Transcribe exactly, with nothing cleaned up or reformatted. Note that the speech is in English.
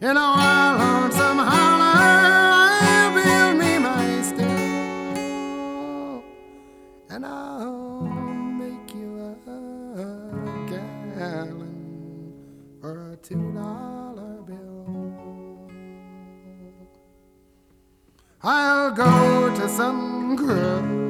In a wild, lonesome holler, I'll build me my stable, and I'll make you a gallon for a two-dollar bill. I'll go to some grub